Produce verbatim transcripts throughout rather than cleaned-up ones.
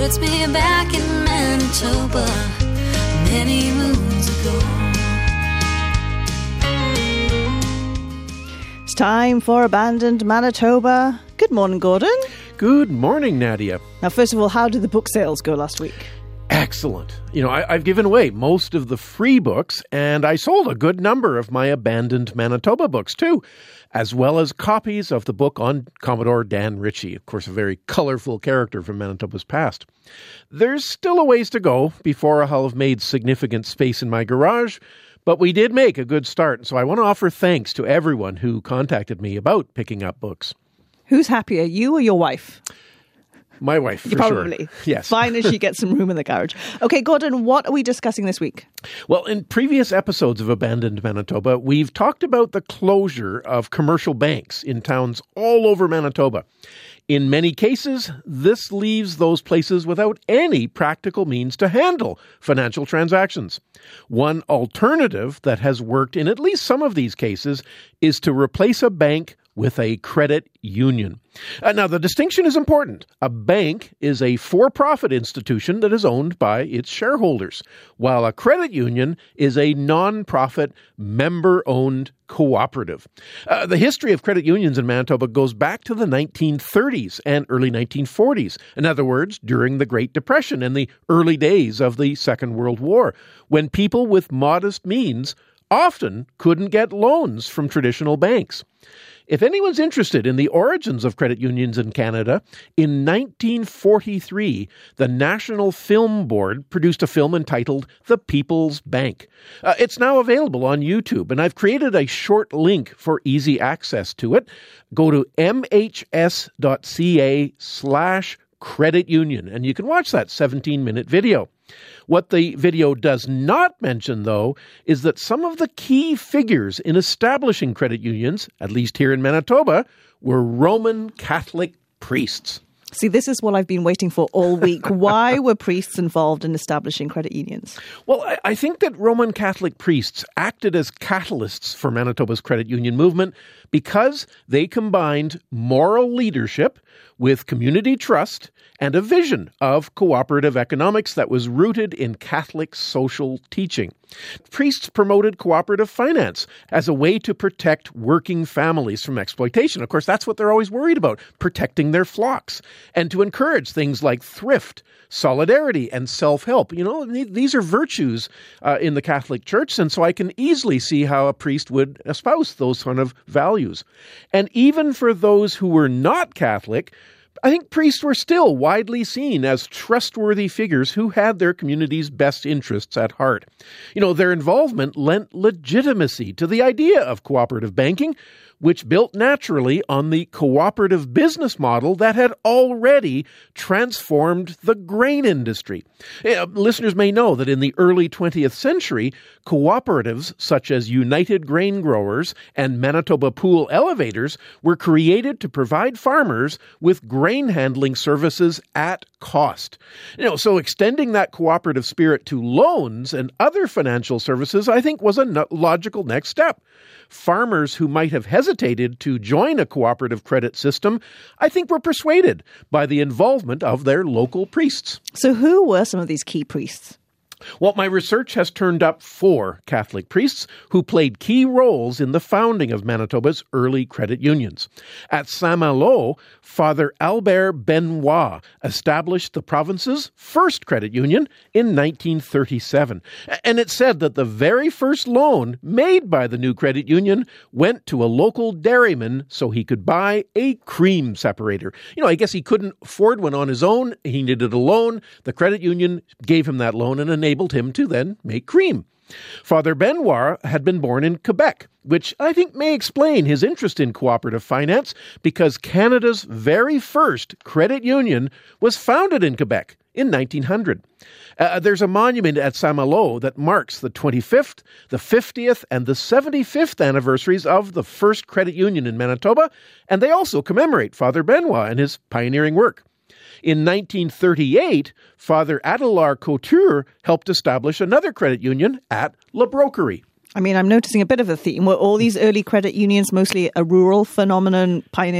puts me back in Manitoba many moons ago. It's time for Abandoned Manitoba. Good morning, Gordon. Good morning, Nadia. Now, first of all, how did the book sales go last week? Excellent. You know, I, I've given away most of the free books, and I sold a good number of my Abandoned Manitoba books, too, as well as copies of the book on Commodore Dan Ritchie, of course, a very colorful character from Manitoba's past. There's still a ways to go before I'll have made significant space in my garage, but we did make a good start, so I want to offer thanks to everyone who contacted me about picking up books. Who's happier, you or your wife? My wife, for Probably. sure. Yes. Fine as she gets some room in the garage. Okay, Gordon, what are we discussing this week? Well, in previous episodes of Abandoned Manitoba, we've talked about the closure of commercial banks in towns all over Manitoba. In many cases, this leaves those places without any practical means to handle financial transactions. One alternative that has worked in at least some of these cases is to replace a bank with a credit union. Uh, now, the distinction is important. A bank is a for-profit institution that is owned by its shareholders, while a credit union is a non-profit, member-owned cooperative. Uh, the history of credit unions in Manitoba goes back to the nineteen thirties and early nineteen forties. In other words, during the Great Depression and the early days of the Second World War, when people with modest means often couldn't get loans from traditional banks. If anyone's interested in the origins of credit unions in Canada, in nineteen forty-three, the National Film Board produced a film entitled The People's Bank. Uh, it's now available on YouTube, and I've created a short link for easy access to it. Go to mhs.ca slash credit union, and you can watch that seventeen-minute video. What the video does not mention, though, is that some of the key figures in establishing credit unions, at least here in Manitoba, were Roman Catholic priests. See, this is what I've been waiting for all week. Why were priests involved in establishing credit unions? Well, I, I think that Roman Catholic priests acted as catalysts for Manitoba's credit union movement because they combined moral leadership with community trust and a vision of cooperative economics that was rooted in Catholic social teaching. Priests promoted cooperative finance as a way to protect working families from exploitation. Of course, that's what they're always worried about, protecting their flocks, and to encourage things like thrift, solidarity, and self-help. You know, these are virtues uh, in the Catholic Church, and so I can easily see how a priest would espouse those kind of values. And even for those who were not Catholic, I think priests were still widely seen as trustworthy figures who had their community's best interests at heart. You know, their involvement lent legitimacy to the idea of cooperative banking, which built naturally on the cooperative business model that had already transformed the grain industry. Uh, listeners may know that in the early twentieth century, cooperatives such as United Grain Growers and Manitoba Pool Elevators were created to provide farmers with grain handling services at cost. You know, so extending that cooperative spirit to loans and other financial services, I think, was a no- logical next step. Farmers who might have hesitated to join a cooperative credit system, I think, were persuaded by the involvement of their local priests. So who were some of these key priests? Well, my research has turned up four Catholic priests who played key roles in the founding of Manitoba's early credit unions. At Saint-Malo, Father Albert Benoit established the province's first credit union in nineteen thirty-seven. And it's said that the very first loan made by the new credit union went to a local dairyman so he could buy a cream separator. You know, I guess he couldn't afford one on his own. He needed a loan. The credit union gave him that loan and enabled him to then make cream. Father Benoit had been born in Quebec, which I think may explain his interest in cooperative finance because Canada's very first credit union was founded in Quebec in nineteen hundred. Uh, there's a monument at Saint-Malo that marks the twenty-fifth, the fiftieth, and the seventy-fifth anniversaries of the first credit union in Manitoba, and they also commemorate Father Benoit and his pioneering work. In nineteen thirty-eight, Father Adelaire Couture helped establish another credit union at La Broquerie. I mean, I'm noticing a bit of a theme. Were all these early credit unions mostly a rural phenomenon pioneered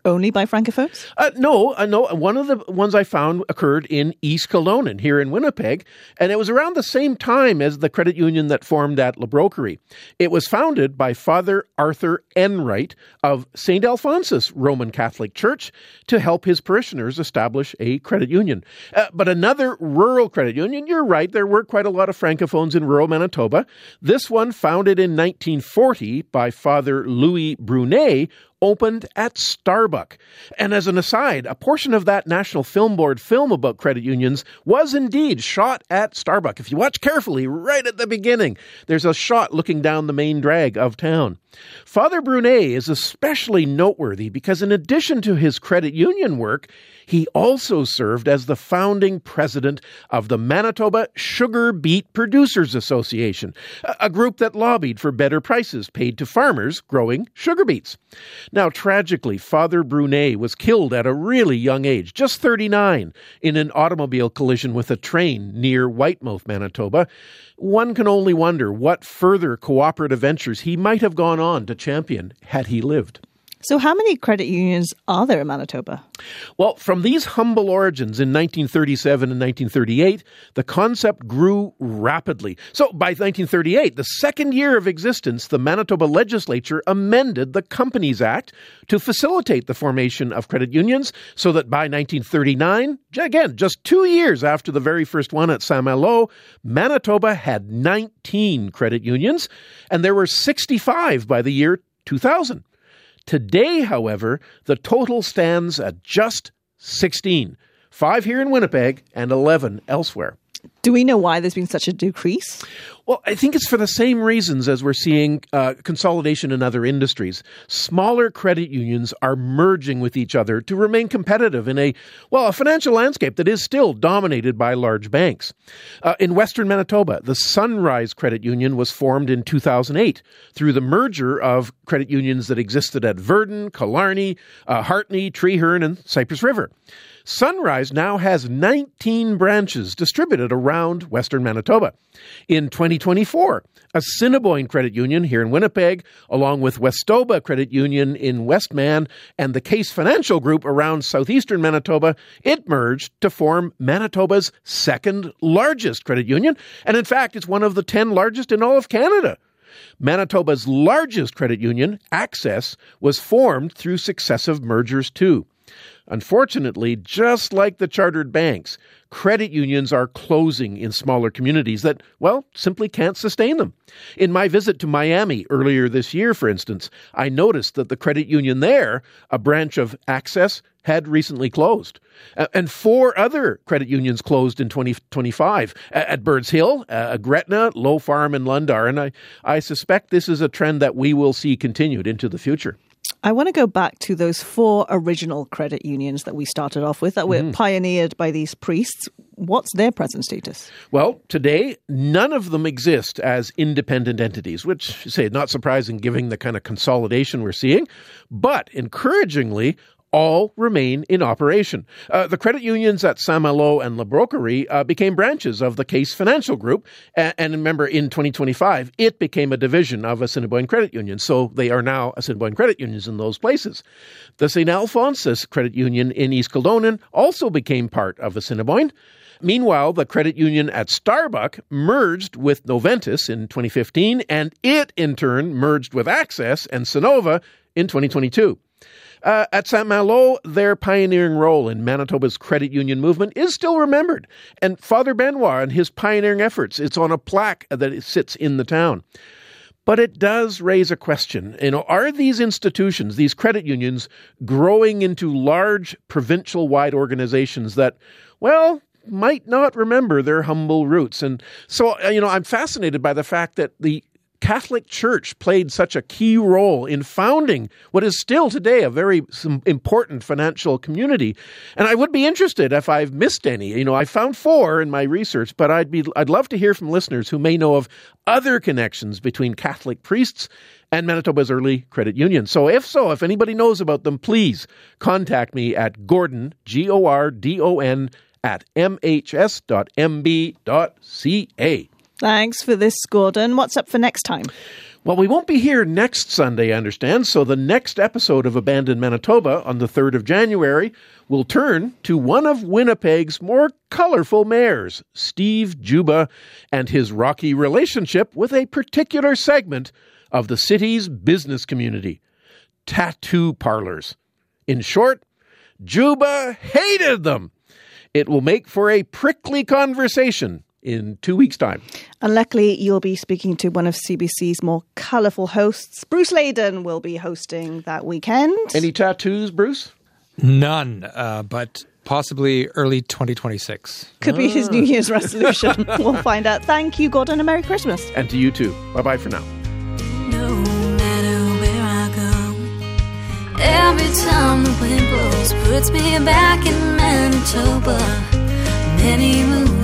only by Francophones? Uh, no, uh, no. One of the ones I found occurred in East Kildonan here in Winnipeg, and it was around the same time as the credit union that formed at La Broquerie. It was founded by Father Arthur Enright of Saint Alphonsus Roman Catholic Church to help his parishioners establish a credit union. Uh, but another rural credit union, you're right, there were quite a lot of Francophones in rural Manitoba. This one, founded in nineteen forty by Father Louis Brunet, opened at Starbuck. And as an aside, a portion of that National Film Board film about credit unions was indeed shot at Starbuck. If you watch carefully, right at the beginning, there's a shot looking down the main drag of town. Father Brunet is especially noteworthy because in addition to his credit union work, he also served as the founding president of the Manitoba Sugar Beet Producers Association, a group that lobbied for better prices paid to farmers growing sugar beets. Now, tragically, Father Brunet was killed at a really young age, just thirty-nine, in an automobile collision with a train near Whitemouth, Manitoba. One can only wonder what further cooperative ventures he might have gone on to champion had he lived. So how many credit unions are there in Manitoba? Well, from these humble origins in nineteen thirty-seven and nineteen thirty-eight, the concept grew rapidly. So by nineteen thirty-eight, the second year of existence, the Manitoba legislature amended the Companies Act to facilitate the formation of credit unions so that by nineteen thirty-nine, again, just two years after the very first one at Saint-Malo, Manitoba had nineteen credit unions, and there were sixty-five by the year two thousand. Today, however, the total stands at just sixteen, five here in Winnipeg and eleven elsewhere. Do we know why there's been such a decrease? Well, I think it's for the same reasons as we're seeing uh, consolidation in other industries. Smaller credit unions are merging with each other to remain competitive in a, well, a financial landscape that is still dominated by large banks. Uh, in Western Manitoba, the Sunrise Credit Union was formed in two thousand eight through the merger of credit unions that existed at Virden, Killarney, uh, Hartney, Treeherne, and Cypress River. Sunrise now has nineteen branches distributed around Western Manitoba. In twenty twenty-four, Assiniboine Credit Union here in Winnipeg, along with Westoba Credit Union in Westman and the Case Financial Group around southeastern Manitoba, it merged to form Manitoba's second largest credit union. And in fact, it's one of the ten largest in all of Canada. Manitoba's largest credit union, Access, was formed through successive mergers too. Unfortunately, just like the chartered banks, credit unions are closing in smaller communities that, well, simply can't sustain them. In my visit to Miami earlier this year, for instance, I noticed that the credit union there, a branch of Access, had recently closed. Uh, and four other credit unions closed in twenty twenty-five at Birds Hill, uh, Gretna, Low Farm, and Lundar. And I, I suspect this is a trend that we will see continued into the future. I want to go back to those four original credit unions that we started off with, that were mm-hmm. pioneered by these priests. What's their present status? Well, today, none of them exist as independent entities, which, say, not surprising given the kind of consolidation we're seeing. But encouragingly, all remain in operation. Uh, the credit unions at Saint-Malo and La Broquerie uh, became branches of the Case Financial Group. And, and remember, in twenty twenty-five, it became a division of Assiniboine Credit Union. So they are now Assiniboine Credit Unions in those places. The Saint Alphonsus Credit Union in East Kildonan also became part of Assiniboine. Meanwhile, the credit union at Starbuck merged with Noventus in twenty fifteen, and it, in turn, merged with Access and Sonova in twenty twenty-two. Uh, at Saint-Malo, their pioneering role in Manitoba's credit union movement is still remembered. And Father Benoit and his pioneering efforts, it's on a plaque that sits in the town. But it does raise a question. You know, are these institutions, these credit unions, growing into large provincial-wide organizations that, well, might not remember their humble roots? And so, you know, I'm fascinated by the fact that the Catholic Church played such a key role in founding what is still today a very important financial community. And I would be interested if I've missed any. You know, I found four in my research, but I'd be I'd love to hear from listeners who may know of other connections between Catholic priests and Manitoba's early credit union. So if so, if anybody knows about them, please contact me at Gordon, G O R D O N, at m h s dot m b dot c a. Thanks for this, Gordon. What's up for next time? Well, we won't be here next Sunday, I understand, so the next episode of Abandoned Manitoba on the third of January will turn to one of Winnipeg's more colorful mayors, Steve Juba, and his rocky relationship with a particular segment of the city's business community, tattoo parlors. In short, Juba hated them. It will make for a prickly conversation in two weeks' time. And luckily, you'll be speaking to one of C B C's more colourful hosts. Bruce Layden will be hosting that weekend. Any tattoos, Bruce? None, uh, but possibly early twenty twenty-six. Could ah. be his New Year's resolution. We'll find out. Thank you, Gordon, and Merry Christmas. And to you too. Bye-bye for now. No matter where I go, every time the wind blows puts me back in Manitoba. Many moons